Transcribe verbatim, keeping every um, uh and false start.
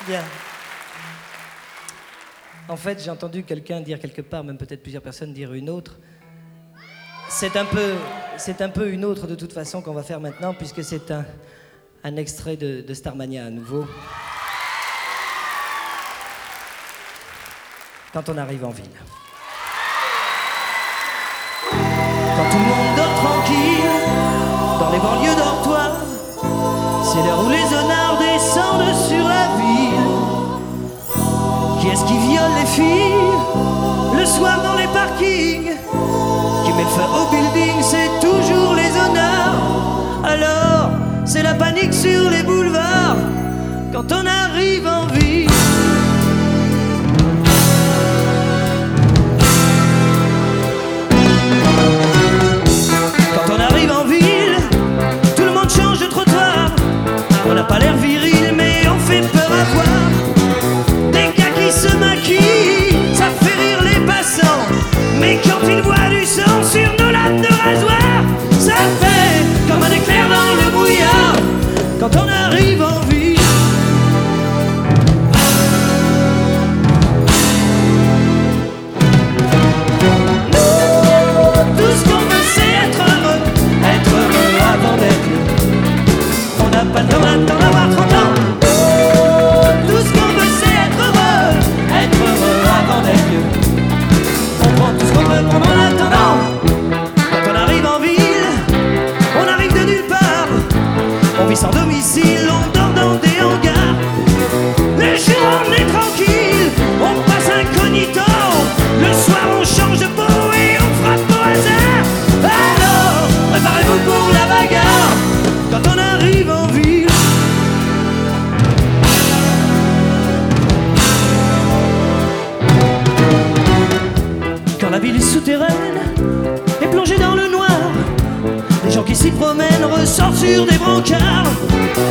Bien. En fait, j'ai entendu quelqu'un dire quelque part, même peut-être plusieurs personnes dire une autre. C'est un peu, c'est un peu une autre de toute façon qu'on va faire maintenant, puisque c'est un, un extrait de, de Starmania à nouveau. Quand on arrive en ville. Quand tout le monde dort tranquille, dans les banlieues dortoirs, c'est l'heure où les honnards descendent sur la ville. Qui est-ce qui viole les filles le soir dans les parkings? Qui met le feu au building? C'est toujours les honnards. Alors, c'est la panique sur les boulevards quand on arrive en ville. Quand on arrive en ville, tout le monde change de trottoir. On n'a pas l'air viril, mais on fait peur à voir. Des gars qui se maquillent, ça fait rire les passants. Mais quand ils voient du sang sur nos lames de rasoir, ça fait comme un éclair dans le brouillard quand on arrive en ville. Nous, tout ce qu'on veut, c'est être heureux, être heureux avant d'être libre. On n'a pas le temps maintenant d'avoir trente ans. Nous, tout ce qu'on veut, c'est être heureux, être heureux avant d'être vieux. On prend tout ce qu'on veut pendant l'attendant. Quand on arrive en ville, on arrive de nulle part. On vit sans domicile, on dort dans des hangars. Le jour on est tranquille, on passe incognito. Le soir on change de peau et on frappe au hasard. Alors, préparez-vous pour la bagarre quand on arrive en ville. Quand la ville souterraine est plongée dans le noir, les gens qui s'y promènent ressortent sur des brancards.